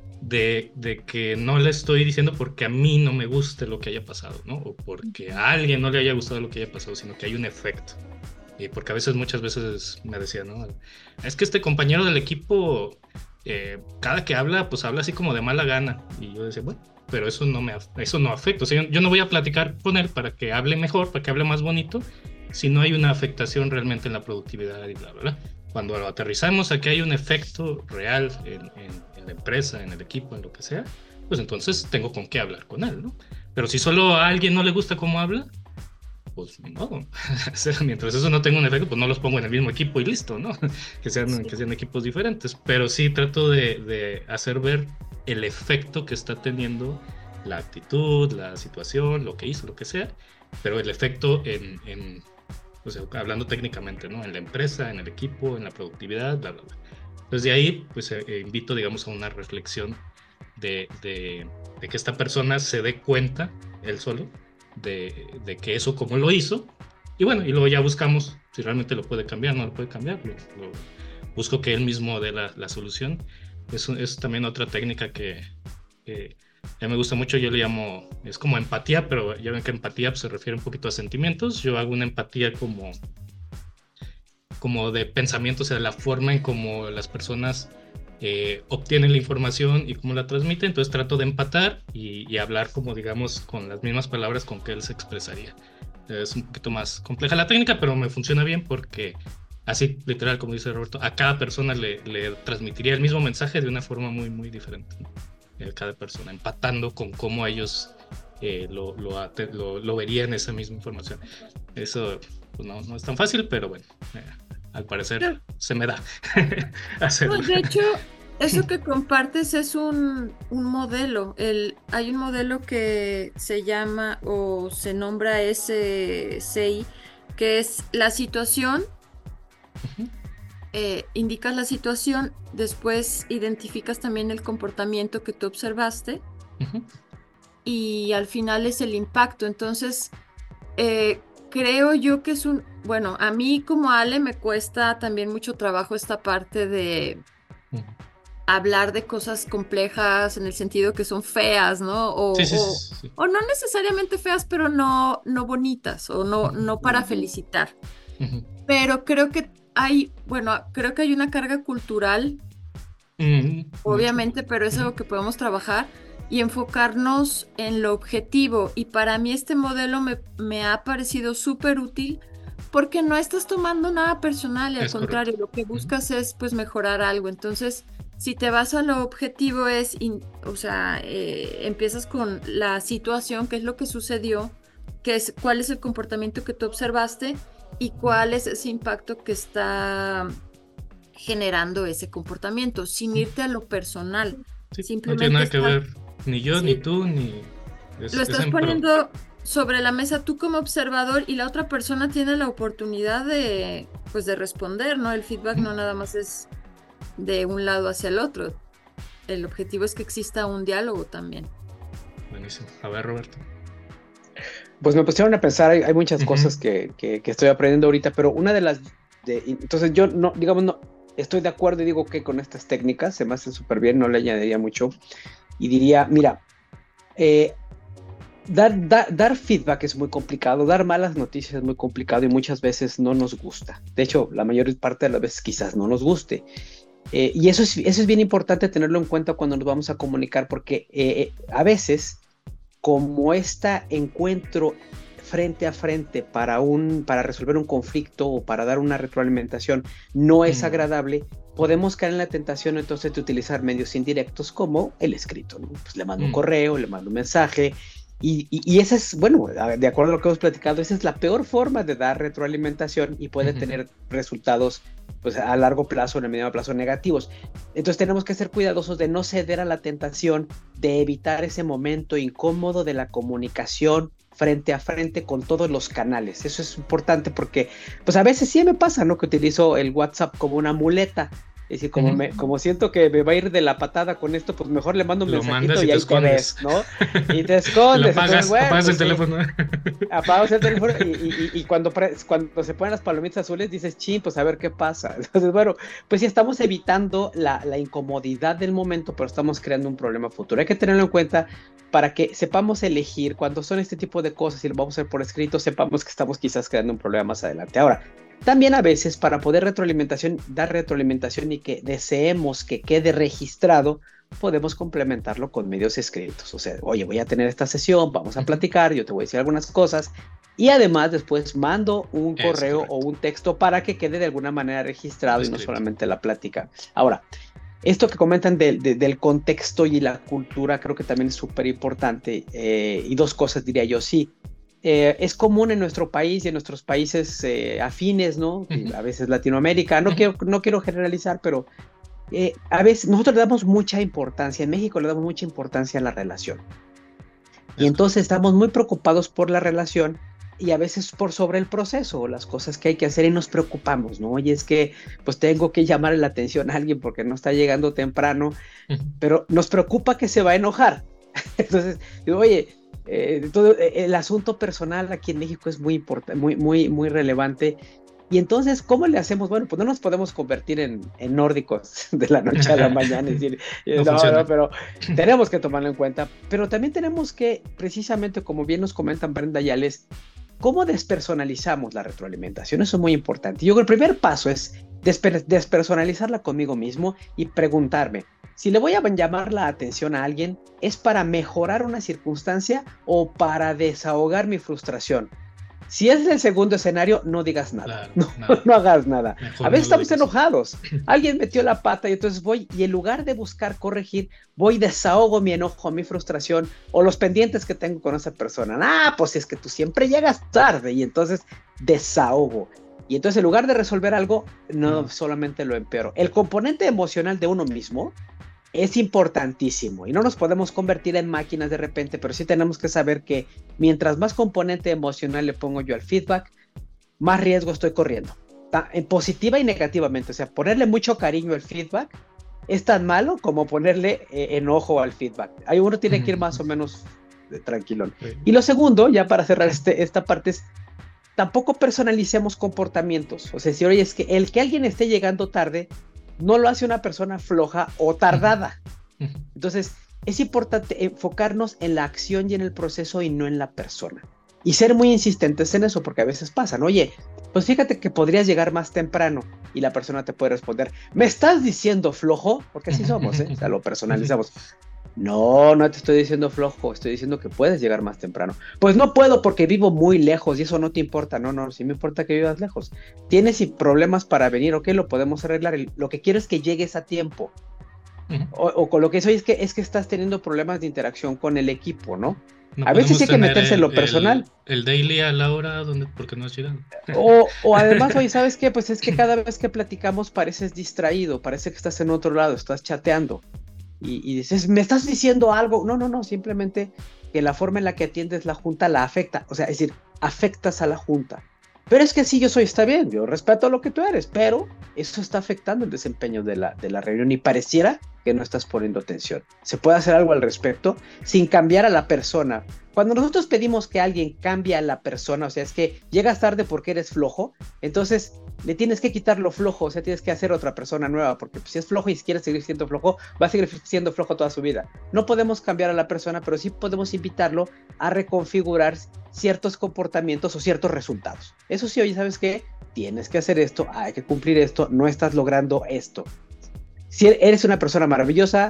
de, de que no le estoy diciendo porque a mí no me guste lo que haya pasado, ¿no? O porque a alguien no le haya gustado lo que haya pasado, sino que hay un efecto. Y porque a veces, muchas veces me decía, ¿no? Es que este compañero del equipo, eh, cada que habla, pues habla así como de mala gana. Y yo decía, bueno, pero eso no me eso no afecta. O sea, yo, yo no voy a platicar con él para que hable mejor, para que hable más bonito, si no hay una afectación realmente en la productividad y bla, bla, bla. Cuando lo aterrizamos a que hay un efecto real en, en, en la empresa, en el equipo, en lo que sea, pues entonces tengo con qué hablar con él, ¿no? Pero si solo a alguien no le gusta cómo habla, pues no, o sea, mientras eso no tenga un efecto, pues no los pongo en el mismo equipo y listo, ¿no? Que sean, sí. que sean equipos diferentes, pero sí trato de, de hacer ver el efecto que está teniendo la actitud, la situación, lo que hizo, lo que sea, pero el efecto en, en o sea, hablando técnicamente, ¿no? En la empresa, en el equipo, en la productividad, bla, bla, bla. Entonces de ahí, pues eh, invito, digamos, a una reflexión de, de, de que esta persona se dé cuenta, él solo, De, de que eso cómo lo hizo, y bueno, y luego ya buscamos si realmente lo puede cambiar, no lo puede cambiar, lo, lo, busco que él mismo dé la, la solución. Es, es también otra técnica que, que a mí me gusta mucho, yo le llamo, es como empatía, pero ya ven que empatía pues, se refiere un poquito a sentimientos. Yo hago una empatía como, como de pensamiento, o sea, la forma en cómo las personas Eh, obtienen la información y cómo la transmiten. Entonces trato de empatar y, y hablar como digamos con las mismas palabras con que él se expresaría. Es un poquito más compleja la técnica, pero me funciona bien porque así literal, como dice Roberto, a cada persona le, le transmitiría el mismo mensaje de una forma muy muy diferente, ¿no? eh, cada persona empatando con cómo ellos eh, lo, lo, lo, lo verían esa misma información. Eso pues, no, no es tan fácil, pero bueno, eh, al parecer sí. se me da hacerlo. No, de hecho, eso que compartes es un, un modelo. El, hay un modelo que se llama o se nombra S C I, que es la situación. Uh-huh. Eh, indicas la situación, después identificas también el comportamiento que tú observaste. Uh-huh. Y al final es el impacto. Entonces, eh, creo yo que es un... Bueno, a mí como Ale me cuesta también mucho trabajo esta parte de uh-huh. hablar de cosas complejas en el sentido que son feas, ¿no? O, sí, sí, o, sí, sí. o no necesariamente feas, pero no, no bonitas o no, uh-huh. no para felicitar. Uh-huh. Pero creo que hay, bueno, creo que hay una carga cultural, uh-huh. obviamente, uh-huh. pero es algo que podemos trabajar y enfocarnos en lo objetivo. Y para mí este modelo me, me ha parecido súper útil porque no estás tomando nada personal y al es contrario, correcto. Lo que buscas uh-huh. es pues mejorar algo. Entonces, si te vas a lo objetivo es, in, o sea, eh, empiezas con la situación, qué es lo que sucedió, qué es, cuál es el comportamiento que tú observaste y cuál es ese impacto que está generando ese comportamiento, sin irte a lo personal. Sí, simplemente no tiene nada que estar, ver ni yo, sí, ni tú, ni... Es, lo estás poniendo pro. sobre la mesa tú como observador y la otra persona tiene la oportunidad de, pues, de responder, ¿no? El feedback mm. no nada más es de un lado hacia el otro. El objetivo es que exista un diálogo también. Buenísimo. A ver, Roberto. Pues me pusieron a pensar, hay, hay muchas uh-huh. cosas que, que, que estoy aprendiendo ahorita, pero una de las... De, entonces yo, no digamos, no estoy de acuerdo y digo que con estas técnicas se me hacen súper bien, no le añadiría mucho. Y diría, mira, eh, dar, da, dar feedback es muy complicado, dar malas noticias es muy complicado y muchas veces no nos gusta. De hecho, la mayor parte de las veces quizás no nos guste. Eh, y eso es, eso es bien importante tenerlo en cuenta cuando nos vamos a comunicar, porque eh, a veces, como este encuentro frente a frente para, un, para resolver un conflicto o para dar una retroalimentación no es mm. agradable, podemos caer en la tentación entonces de utilizar medios indirectos como el escrito, ¿no? Pues le mando mm. un correo, le mando un mensaje, y, y, y esa es, bueno, de acuerdo a lo que hemos platicado, esa es la peor forma de dar retroalimentación y puede mm-hmm. tener resultados pues a largo plazo, en el mediano plazo, negativos. Entonces tenemos que ser cuidadosos de no ceder a la tentación de evitar ese momento incómodo de la comunicación frente a frente con todos los canales. Eso es importante porque pues a veces sí me pasa, ¿no? Que utilizo el WhatsApp como una muleta. Es decir, como, uh-huh. me, como siento que me va a ir de la patada con esto, pues mejor le mando un lo mensajito y, y ahí escondes. te ves, ¿no? Y te escondes. Lo apagas, entonces, bueno, apagas pues, el sí, teléfono. Apagas el teléfono y, y, y cuando, cuando se ponen las palomitas azules dices, chin, pues a ver qué pasa. Entonces, bueno, pues sí estamos evitando la, la incomodidad del momento, pero estamos creando un problema futuro. Hay que tenerlo en cuenta para que sepamos elegir cuando son este tipo de cosas y lo vamos a hacer por escrito, sepamos que estamos quizás creando un problema más adelante. Ahora, también a veces para poder retroalimentación, dar retroalimentación y que deseemos que quede registrado, podemos complementarlo con medios escritos. O sea, oye, voy a tener esta sesión, vamos a platicar, yo te voy a decir algunas cosas y además después mando un correo o un texto para que quede de alguna manera registrado escrito. Y no solamente la plática. Ahora, esto que comentan de, de, del contexto y la cultura creo que también es súper importante eh, y dos cosas diría yo, sí. Eh, es común en nuestro país y en nuestros países eh, afines, ¿no? Uh-huh. A veces Latinoamérica, no, uh-huh. quiero, no quiero generalizar, pero eh, a veces nosotros le damos mucha importancia, en México le damos mucha importancia a la relación. Y entonces estamos muy preocupados por la relación y a veces por sobre el proceso, las cosas que hay que hacer y nos preocupamos, ¿no? Oye, es que pues tengo que llamarle la atención a alguien porque no está llegando temprano, uh-huh. pero nos preocupa que se va a enojar. Entonces, digo, oye, Eh, todo el asunto personal aquí en México es muy importante, muy, muy, muy relevante. Y entonces, ¿cómo le hacemos? Bueno, pues no nos podemos convertir en, en nórdicos de la noche a la mañana. Es decir, no, no, no, pero tenemos que tomarlo en cuenta. Pero también tenemos que, precisamente como bien nos comentan Brenda y Alex, ¿cómo despersonalizamos la retroalimentación? Eso es muy importante. Yo creo que el primer paso es desper- despersonalizarla conmigo mismo y preguntarme, si le voy a llamar la atención a alguien, ¿es para mejorar una circunstancia o para desahogar mi frustración? Si es el segundo escenario, no digas nada, claro, no, nada. no hagas nada. Mejor a veces no estamos enojados, alguien metió la pata y entonces voy y en lugar de buscar corregir, voy y desahogo mi enojo, mi frustración o los pendientes que tengo con esa persona. Ah, pues es que tú siempre llegas tarde y entonces desahogo. Y entonces en lugar de resolver algo, no, no. solamente lo empeoro. El componente emocional de uno mismo es importantísimo y no nos podemos convertir en máquinas de repente, pero sí tenemos que saber que mientras más componente emocional le pongo yo al feedback, más riesgo estoy corriendo, en positiva y negativamente. O sea, ponerle mucho cariño al feedback es tan malo como ponerle eh, enojo al feedback. Ahí uno tiene que ir más o menos eh, tranquilón. Sí. Y lo segundo, ya para cerrar este, esta parte, es tampoco personalicemos comportamientos. O sea, si oye, es que el que alguien esté llegando tarde no lo hace una persona floja o tardada. Entonces, es importante enfocarnos en la acción y en el proceso y no en la persona. Y ser muy insistentes en eso, porque a veces pasa, ¿no? Oye, pues fíjate que podrías llegar más temprano y la persona te puede responder, ¿me estás diciendo flojo? Porque así somos, ¿eh? O sea, lo personalizamos. No, no te estoy diciendo flojo, estoy diciendo que puedes llegar más temprano. Pues no puedo porque vivo muy lejos y eso no te importa. No, no, sí me importa que vivas lejos. Tienes problemas para venir, ok, lo podemos arreglar. Lo que quiero es que llegues a tiempo. Uh-huh. O, o con lo que soy es que, es que estás teniendo problemas de interacción con el equipo, ¿no? No a veces hay que meterse el, en lo personal. El, el daily a la hora donde, porque no has llegado. O, o además, oye, ¿sabes qué? Pues es que cada vez que platicamos pareces distraído, parece que estás en otro lado, estás chateando. Y, y dices, ¿me estás diciendo algo? No, no, no, simplemente que la forma en la que atiendes la junta la afecta, o sea, es decir, afectas a la junta. Pero es que sí, yo soy, está bien, yo respeto lo que tú eres, pero eso está afectando el desempeño de la, de la reunión y pareciera que no estás poniendo atención. ¿Se puede hacer algo al respecto sin cambiar a la persona? Cuando nosotros pedimos que alguien cambie a la persona, o sea, es que llegas tarde porque eres flojo, entonces le tienes que quitar lo flojo, o sea, tienes que hacer otra persona nueva, porque pues, si es flojo y si quieres seguir siendo flojo, va a seguir siendo flojo toda su vida. No podemos cambiar a la persona, pero sí podemos invitarlo a reconfigurar ciertos comportamientos o ciertos resultados. Eso sí, oye, ¿sabes qué? Tienes que hacer esto, hay que cumplir esto, no estás logrando esto. Si eres una persona maravillosa,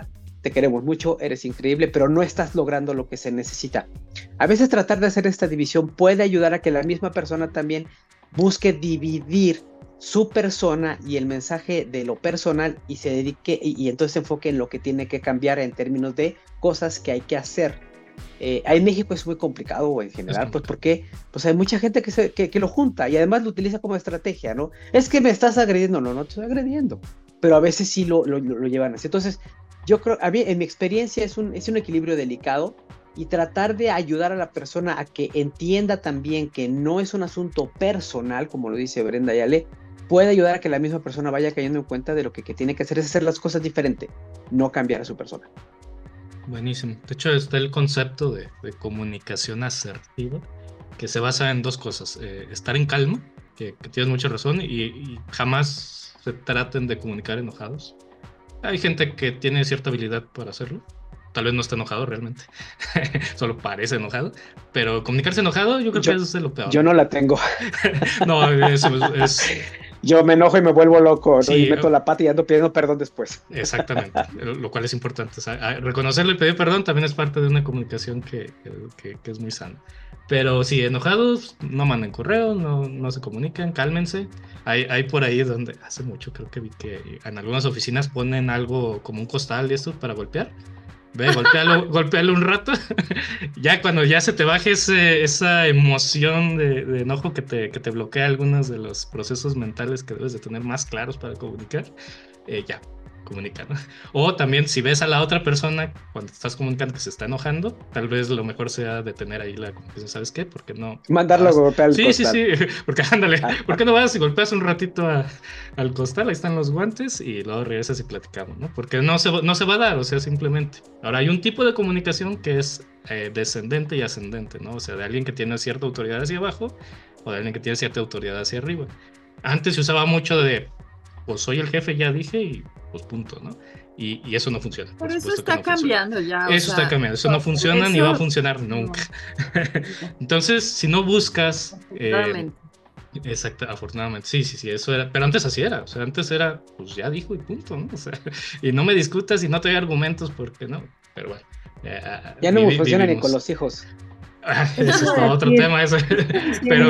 te queremos mucho, eres increíble, pero no estás logrando lo que se necesita. A veces tratar de hacer esta división puede ayudar a que la misma persona también busque dividir su persona y el mensaje de lo personal y se dedique y, y entonces se enfoque en lo que tiene que cambiar en términos de cosas que hay que hacer. Eh, en México es muy complicado en general, pues porque pues hay mucha gente que, se, que, que lo junta y además lo utiliza como estrategia, ¿no? Es que me estás agrediendo, no, no te estoy agrediendo, pero a veces sí lo, lo, lo llevan así. Entonces, yo creo, a mí, en mi experiencia es un, es un equilibrio delicado y tratar de ayudar a la persona a que entienda también que no es un asunto personal, como lo dice Brenda y Ale, puede ayudar a que la misma persona vaya cayendo en cuenta de lo que, que tiene que hacer es hacer las cosas diferente, no cambiar a su persona. Buenísimo. De hecho, está el concepto de, de comunicación asertiva, que se basa en dos cosas. Eh, estar en calma, que, que tienes mucha razón, y, y jamás se traten de comunicar enojados. Hay gente que tiene cierta habilidad para hacerlo. Tal vez no está enojado realmente, solo parece enojado, pero comunicarse enojado yo creo yo, que eso es lo peor. Yo no la tengo. No, eso es... es... Yo me enojo y me vuelvo loco, ¿no? Sí, y meto la pata y ando pidiendo perdón después. Exactamente, lo cual es importante. O sea, reconocerlo y pedir perdón también es parte de una comunicación que, que, que es muy sana. Pero sí, enojados, no manden correo, no, no se comunican, cálmense. Hay, hay por ahí donde hace mucho creo que vi que en algunas oficinas ponen algo como un costal y esto para golpear. Ve, golpealo, golpealo un rato. Ya cuando ya se te baje ese, esa emoción de, de enojo que te, que te bloquea algunos de los procesos mentales que debes de tener más claros para comunicar, eh, ya, comunica, ¿no? O también si ves a la otra persona cuando estás comunicando que se está enojando, tal vez lo mejor sea detener ahí la comunicación, ¿sabes qué? Porque no... Mandarlo vas... a golpear al sí, costal. Sí, sí, porque ándale, ¿por qué no vas y golpeas un ratito a, al costal? Ahí están los guantes y luego regresas y platicamos, ¿no? Porque no se, no se va a dar, o sea, simplemente. Ahora, hay un tipo de comunicación que es eh, descendente y ascendente, ¿no? O sea, de alguien que tiene cierta autoridad hacia abajo o de alguien que tiene cierta autoridad hacia arriba. Antes se usaba mucho de, pues soy el jefe, ya dije, y pues punto, ¿no? Y, y eso no funciona. Pero eso está no cambiando ya. Eso o sea, está cambiando, eso no funciona eso... ni va a funcionar nunca. No. Entonces, si no buscas... Eh, exacto, afortunadamente, sí, sí, sí, eso era, pero antes así era, o sea, antes era, pues ya dijo y punto, ¿no? O sea, y no me discutas y no te doy argumentos porque no, pero bueno. Ya, ya no vivi, funciona vivimos. Ni con los hijos. Ah, ese es para otro tema, eso. Pero,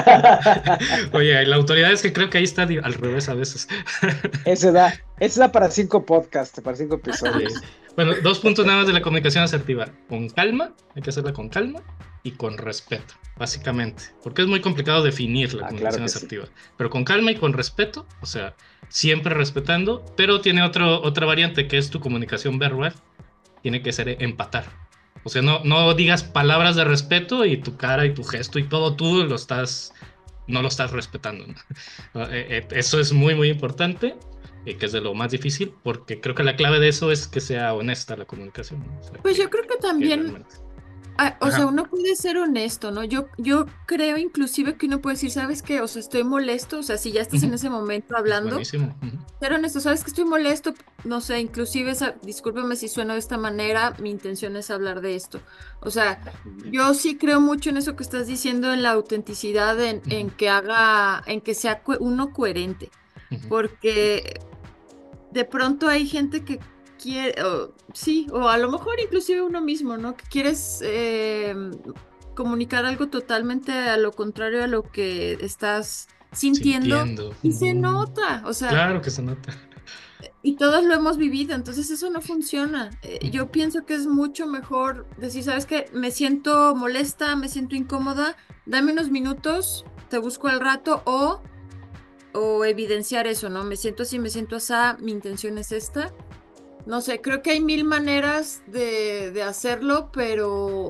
oye, la autoridad es que creo que ahí está al revés a veces. Eso da, eso da para cinco podcasts, para cinco episodios. Sí. Bueno, dos puntos nada más de la comunicación asertiva. Con calma, hay que hacerla con calma y con respeto, básicamente. Porque es muy complicado definir la ah, comunicación claro asertiva. Sí. Pero con calma y con respeto, o sea, siempre respetando, pero tiene otro, otra variante que es tu comunicación verbal. Tiene que ser empatar. O sea, no, no digas palabras de respeto y tu cara y tu gesto y todo tú lo estás, no lo estás respetando, ¿no? Eso es muy, muy importante, que es de lo más difícil, porque creo que la clave de eso es que sea honesta la comunicación, ¿no? O sea, pues que, yo creo que también, que ah, o Ajá. sea, uno puede ser honesto, ¿no? Yo, yo creo inclusive que uno puede decir, ¿sabes qué? O sea, estoy molesto, o sea, si ya estás uh-huh. en ese momento hablando, uh-huh. ser honesto, ¿sabes que estoy molesto? No sé, inclusive, discúlpeme si sueno de esta manera, mi intención es hablar de esto. O sea, yo sí creo mucho en eso que estás diciendo, en la autenticidad, en, uh-huh. en que haga, en que sea uno coherente, uh-huh. porque de pronto hay gente que quiere, o, sí, o a lo mejor inclusive uno mismo, ¿no? Que quieres eh, comunicar algo totalmente a lo contrario a lo que estás sintiendo, sintiendo. Y se nota, o sea... Claro que se nota. Y todos lo hemos vivido, entonces eso no funciona. Eh, yo pienso que es mucho mejor decir, ¿sabes qué? Me siento molesta, me siento incómoda, dame unos minutos, te busco al rato, o, o evidenciar eso, ¿no? Me siento así, me siento así, mi intención es esta. No sé, creo que hay mil maneras de, de hacerlo, pero,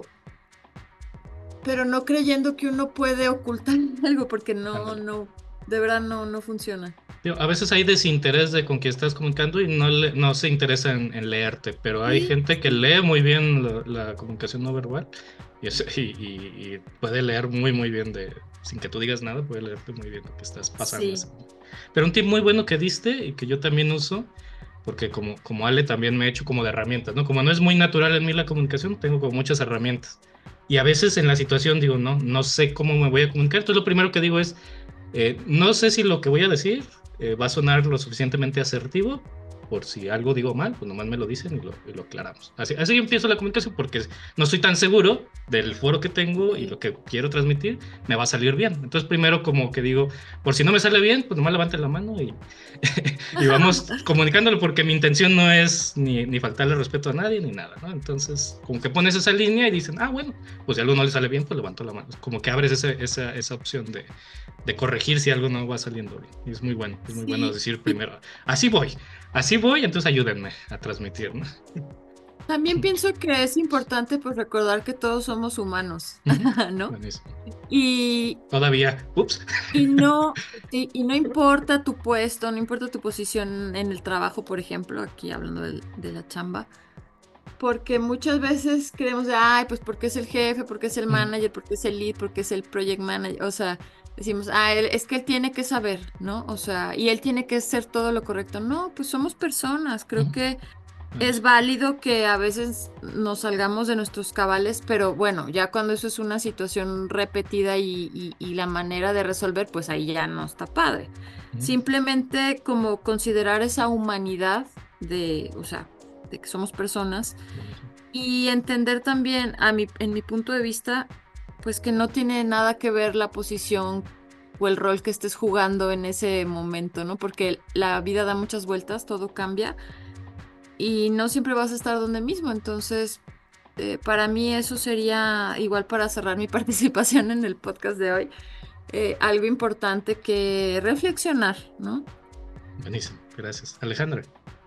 pero no creyendo que uno puede ocultar algo, porque no, no, de verdad no, no funciona. A veces hay desinterés de con quien estás comunicando y no, le, no se interesa en, en leerte, pero hay sí. gente que lee muy bien la, la comunicación no verbal y, es, y, y, y puede leer muy, muy bien, de, sin que tú digas nada, puede leerte muy bien lo que estás pasando. Sí. Pero un tip muy bueno que diste y que yo también uso, porque como, como Ale también me he hecho como de herramientas, ¿no? Como no es muy natural en mí la comunicación, tengo como muchas herramientas. Y a veces en la situación digo, no, no sé cómo me voy a comunicar. Entonces lo primero que digo es, eh, no sé si lo que voy a decir eh, va a sonar lo suficientemente asertivo, por si algo digo mal, pues nomás me lo dicen y lo, y lo aclaramos. Así, así yo empiezo la comunicación porque no estoy tan seguro del foro que tengo y lo que quiero transmitir me va a salir bien. Entonces primero como que digo, por si no me sale bien, pues nomás levanten la mano y, y vamos comunicándolo, porque mi intención no es ni, ni faltarle respeto a nadie ni nada, ¿no? Entonces como que pones esa línea y dicen, ah, bueno, pues si algo no le sale bien, pues levanto la mano. Como que abres ese, esa, esa opción de, de corregir si algo no va saliendo bien. Y es muy bueno, es muy Sí. bueno decir primero, así voy, así voy, entonces ayúdenme a transmitir, ¿no? También pienso que es importante pues recordar que todos somos humanos, ¿no? Buenísimo. Y, Todavía, ups. y no, sí, y no importa tu puesto, no importa tu posición en el trabajo, por ejemplo, aquí hablando de, de la chamba, porque muchas veces creemos, de, ay, pues porque es el jefe, porque es el manager, porque es el lead, porque es el project manager, o sea, decimos, ah, él, es que él tiene que saber, ¿no? O sea, y él tiene que hacer todo lo correcto. No, pues somos personas, creo que es válido que a veces nos salgamos de nuestros cabales, pero bueno, ya cuando eso es una situación repetida y, y, y la manera de resolver, pues ahí ya no está padre. Simplemente como considerar esa humanidad de, o sea, de que somos personas y entender también, a mi, en mi punto de vista, pues que no tiene nada que ver la posición o el rol que estés jugando en ese momento, ¿no? Porque la vida da muchas vueltas, todo cambia. Y no siempre vas a estar donde mismo, entonces eh, para mí eso sería, igual para cerrar mi participación en el podcast de hoy, eh, algo importante que reflexionar, ¿no? Buenísimo, gracias. Alejandra.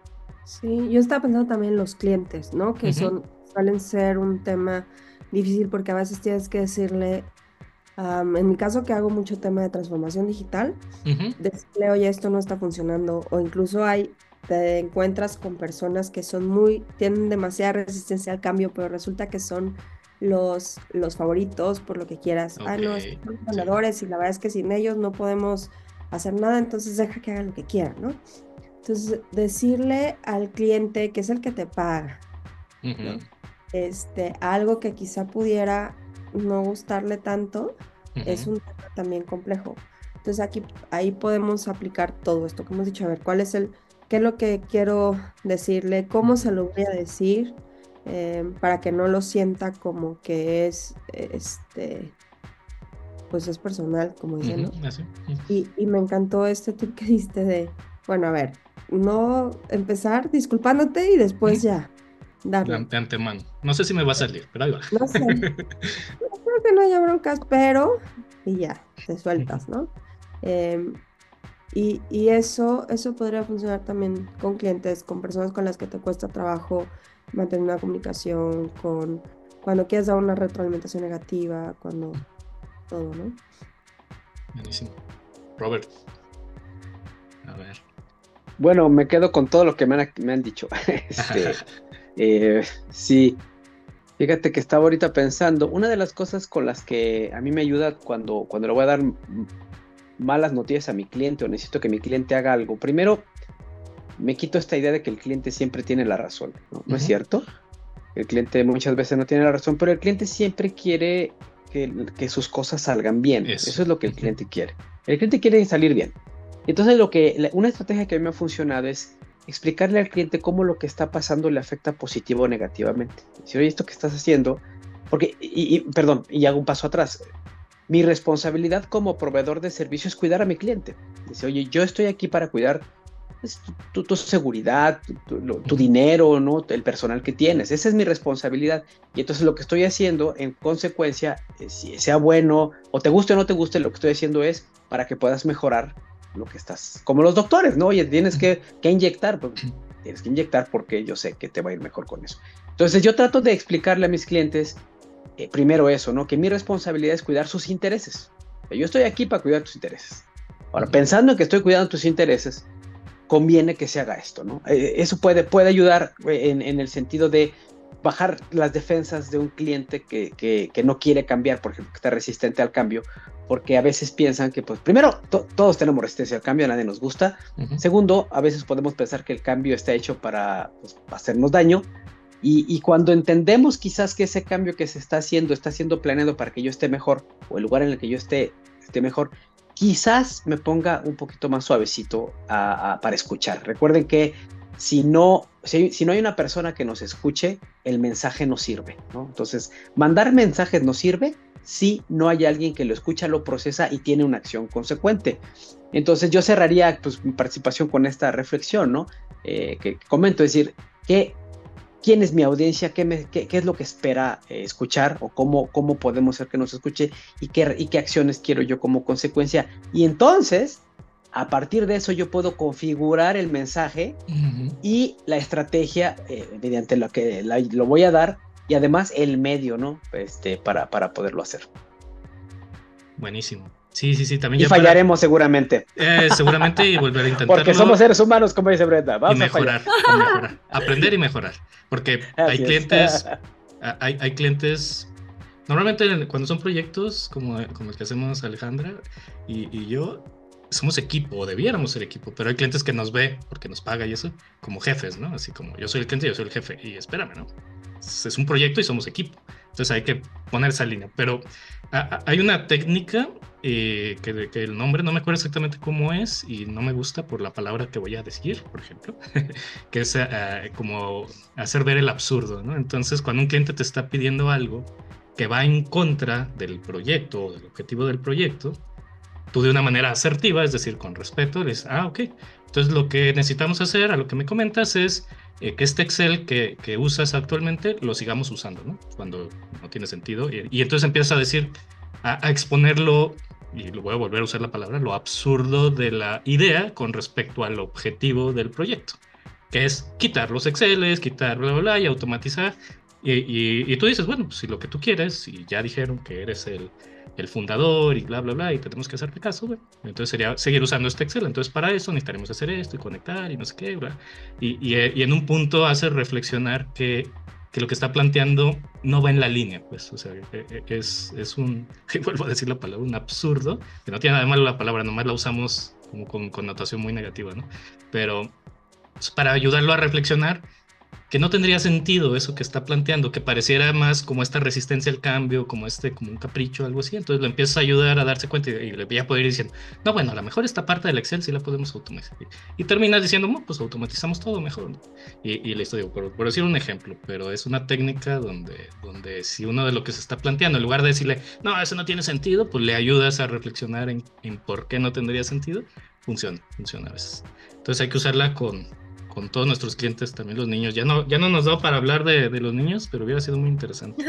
Sí, yo estaba pensando también en los clientes, ¿no? Que Ujú. son, suelen ser un tema difícil porque a veces tienes que decirle, um, en mi caso que hago mucho tema de transformación digital, Uh-huh. decirle, oye, esto no está funcionando, o incluso hay, te encuentras con personas que son muy, tienen demasiada resistencia al cambio, pero resulta que son los, los favoritos, por lo que quieras. Ah, no, es que Ok, son sí. ganadores y la verdad es que sin ellos no podemos hacer nada, entonces deja que hagan lo que quieran, ¿no? Entonces, decirle al cliente, que es el que te paga, ¿no? Uh-huh. Este, algo que quizá pudiera no gustarle tanto, Uh-huh. es un tema también complejo. Entonces aquí, ahí podemos aplicar todo esto que hemos dicho, a ver, cuál es el, qué es lo que quiero decirle, cómo se lo voy a decir, eh, para que no lo sienta como que es, este, pues es personal, como dicen, ¿no? Uh-huh. Así. Uh-huh. Y, y me encantó este tip que diste de, bueno, a ver, no empezar disculpándote y después ya darle. De, de antemano. No sé si me va a salir, pero ahí va. No sé, creo que no haya broncas, pero y ya, te sueltas, ¿no? Eh, y y eso, eso podría funcionar también con clientes, con personas con las que te cuesta trabajo mantener una comunicación, con cuando quieres dar una retroalimentación negativa, cuando todo, ¿no? Buenísimo. Robert. A ver. Bueno, me quedo con todo lo que me han, me han dicho. este, eh, sí, fíjate que estaba ahorita pensando, una de las cosas con las que a mí me ayuda cuando, cuando le voy a dar malas noticias a mi cliente o necesito que mi cliente haga algo, primero me quito esta idea de que el cliente siempre tiene la razón, ¿no? ¿No es Ujú. cierto? El cliente muchas veces no tiene la razón, pero el cliente siempre quiere que, que sus cosas salgan bien. Eso. Eso es lo que el Ujú. cliente quiere. El cliente quiere salir bien. Entonces, lo que, la- una estrategia que a mí me ha funcionado es explicarle al cliente cómo lo que está pasando le afecta positivo o negativamente. Si, oye, esto que estás haciendo, porque, y, y- perdón, y hago un paso atrás. Mi responsabilidad como proveedor de servicio es cuidar a mi cliente. Dice, oye, yo estoy aquí para cuidar pues, tu, tu- tu seguridad, tu, tu- lo- tu dinero, ¿no? El personal que tienes. Esa es mi responsabilidad. Y entonces lo que estoy haciendo, en consecuencia, eh, si sea bueno o te guste o no te guste, lo que estoy haciendo es para que puedas mejorar lo que estás. Como los doctores, ¿no? Oye, tienes que, que inyectar, pues, tienes que inyectar porque yo sé que te va a ir mejor con eso. Entonces yo trato de explicarle a mis clientes, eh, primero eso, ¿no? Que mi responsabilidad es cuidar sus intereses. Yo estoy aquí para cuidar tus intereses. Ahora, pensando en que estoy cuidando tus intereses, conviene que se haga esto, ¿no? Eh, eso puede, puede ayudar en, en el sentido de bajar las defensas de un cliente que, que, que no quiere cambiar, por ejemplo, que está resistente al cambio, porque a veces piensan que, pues, primero, to todos tenemos resistencia al cambio, a nadie nos gusta. Uh-huh. Segundo, a veces podemos pensar que el cambio está hecho para, pues, hacernos daño. Y, y cuando entendemos quizás que ese cambio que se está haciendo, está siendo planeado para que yo esté mejor, o el lugar en el que yo esté, esté mejor, quizás me ponga un poquito más suavecito a, a, para escuchar. Recuerden que si no, si, si no hay una persona que nos escuche, el mensaje no sirve, ¿no? Entonces, mandar mensajes no sirve si no hay alguien que lo escucha, lo procesa y tiene una acción consecuente. Entonces, yo cerraría pues, mi participación con esta reflexión, ¿no? Eh, que, que comento, es decir, ¿qué, ¿quién es mi audiencia? ¿Qué, me, qué, qué es lo que espera eh, escuchar? ¿O cómo, cómo podemos hacer que nos escuche? ¿Y qué, y qué acciones quiero yo como consecuencia? Y entonces, a partir de eso yo puedo configurar el mensaje uh-huh. y la estrategia eh, mediante lo que la, lo voy a dar y además el medio, ¿no? Este, para, para poderlo hacer. Buenísimo. Sí, sí, sí. También y ya fallaremos para... seguramente. Eh, seguramente y volver a intentarlo. Porque somos seres humanos, como dice Brenda. Vamos y mejorar, a y mejorar. Aprender y mejorar. Porque Así hay clientes, hay, hay clientes... Normalmente cuando son proyectos como, como el que hacemos Alejandra y, y yo... somos equipo, o debiéramos ser equipo, pero hay clientes que nos ve, porque nos paga y eso, como jefes, ¿no? Así como yo soy el cliente, yo soy el jefe, y espérame, ¿no? Es, es un proyecto y somos equipo. Entonces hay que poner esa línea. Pero a, a, hay una técnica eh, que, que el nombre no me acuerdo exactamente cómo es, y no me gusta por la palabra que voy a decir, por ejemplo, que es uh, como hacer ver el absurdo, ¿no? Entonces cuando un cliente te está pidiendo algo que va en contra del proyecto o del objetivo del proyecto, tú de una manera asertiva, es decir, con respeto, le dices, ah, ok. Entonces lo que necesitamos hacer, a lo que me comentas, es eh, que este Excel que, que usas actualmente lo sigamos usando, ¿no? Cuando no tiene sentido. Y, y entonces empiezas a decir, a, a exponerlo, y lo voy a volver a usar la palabra, lo absurdo de la idea con respecto al objetivo del proyecto, que es quitar los Exceles, quitar bla, bla, bla, y automatizar. Y, y, y tú dices, bueno, pues si lo que tú quieres, y ya dijeron que eres el... el fundador y bla, bla, bla, y tenemos que hacerle caso, bueno, entonces sería seguir usando este Excel, entonces para eso necesitaremos hacer esto y conectar y no sé qué, bla, y, y, y en un punto hace reflexionar que, que lo que está planteando no va en la línea, pues, o sea, es, es un, vuelvo a decir la palabra, un absurdo, que no tiene nada de malo la palabra, nomás la usamos como con connotación muy negativa, ¿no? Pero pues, para ayudarlo a reflexionar, que no tendría sentido eso que está planteando, que pareciera más como esta resistencia al cambio, como este, como un capricho, algo así. Entonces lo empiezas a ayudar a darse cuenta y, y le voy a poder ir diciendo, no, bueno, a lo mejor esta parte del Excel sí la podemos automatizar. Y terminas diciendo, no, pues automatizamos todo mejor, ¿no? Y, y le estoy, por, por decir un ejemplo, pero es una técnica donde, donde si uno de lo que se está planteando, en lugar de decirle, no, eso no tiene sentido, pues le ayudas a reflexionar en, en por qué no tendría sentido, funciona, funciona a veces. Entonces hay que usarla con... con todos nuestros clientes, también los niños. Ya no, ya no nos da para hablar de, de los niños, pero hubiera sido muy interesante.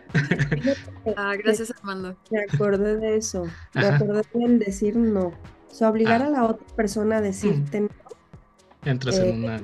Ah, gracias, Armando. Me acordé de eso. Me Ajá. acordé del decir no. O sea, obligar ah. a la otra persona a decirte mm. no. Entras eh, en una...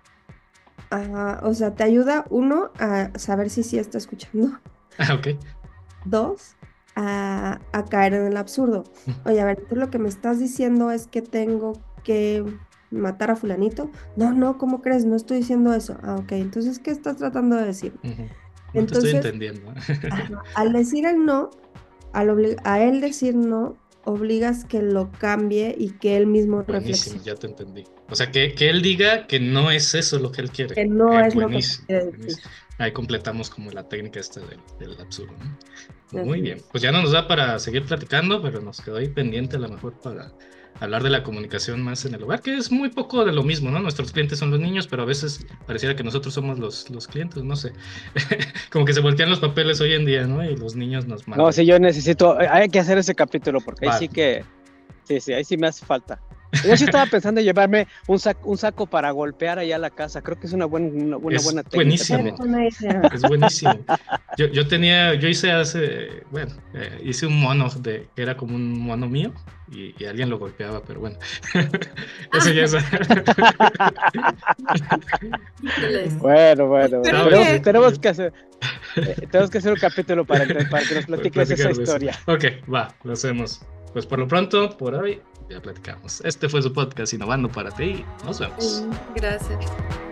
Ajá, o sea, te ayuda, uno, a saber si sí está escuchando. Ah, ok. Dos, a, a caer en el absurdo. Oye, a ver, tú lo que me estás diciendo es que tengo que... matar a fulanito. No, no, ¿cómo crees? No estoy diciendo eso. Ah, ok, entonces, ¿qué estás tratando de decir? Uh-huh. No entonces, te estoy entendiendo. Ajá, al decir el no, al obli- a él decir no, obligas que lo cambie y que él mismo buenísimo, reflexione. Ya te entendí. O sea, que, que él diga que no es eso lo que él quiere. Que no eh, es buenísimo, lo que quiere decir. Ahí completamos como la técnica esta del, del absurdo, ¿no? Muy bien. Pues ya no nos da para seguir platicando, pero nos quedó ahí pendiente a lo mejor para hablar de la comunicación más en el hogar, que es muy poco de lo mismo, ¿no? Nuestros clientes son los niños, pero a veces pareciera que nosotros somos los, los clientes, no sé. Como que se voltean los papeles hoy en día, ¿no? Y los niños nos mandan. No, sí, yo necesito, hay que hacer ese capítulo, porque vale. ahí sí que, sí, sí, ahí sí me hace falta. Yo sí estaba pensando en llevarme un saco, un saco para golpear allá a la casa. Creo que es una buena, una, una es buena técnica. Buenísimo. Es buenísimo. Yo, yo tenía, yo hice hace, bueno, eh, hice un mono de, que era como un mono mío y, y alguien lo golpeaba, pero bueno. Eso ya es. Bueno, bueno, bueno. Tenemos, tenemos que hacer, eh, tenemos que hacer un capítulo para, para que nos platiques esa historia. Ok, va, lo hacemos. Pues por lo pronto, por hoy, ya platicamos. Este fue su podcast Innovando para ti. Nos vemos. Gracias.